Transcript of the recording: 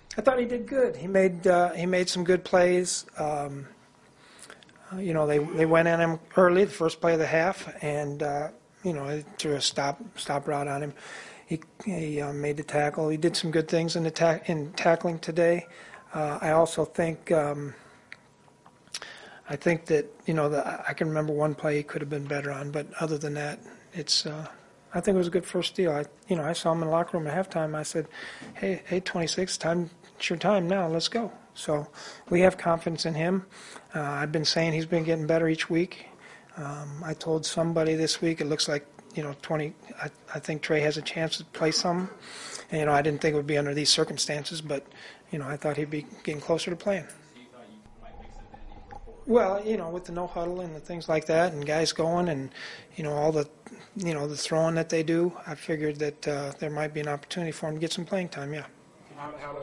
I thought he did good. He made some good plays. You know, they went at him early, the first play of the half, and you know, they threw a stop route on him. He made the tackle. He did some good things in in tackling today. I also think I think that you know I can remember one play he could have been better on, but other than that, it's. I think it was a good first deal. I saw him in the locker room at halftime. I said, "Hey, 26, it's your time now. Let's go." So we have confidence in him. I've been saying he's been getting better each week. I told somebody this week it looks like 20. I think Trey has a chance to play some. And I didn't think it would be under these circumstances, but I thought he'd be getting closer to playing. Well, with the no huddle and the things like that, and guys going, and all the the throwing that they do, I figured that there might be an opportunity for him to get some playing time. Yeah. How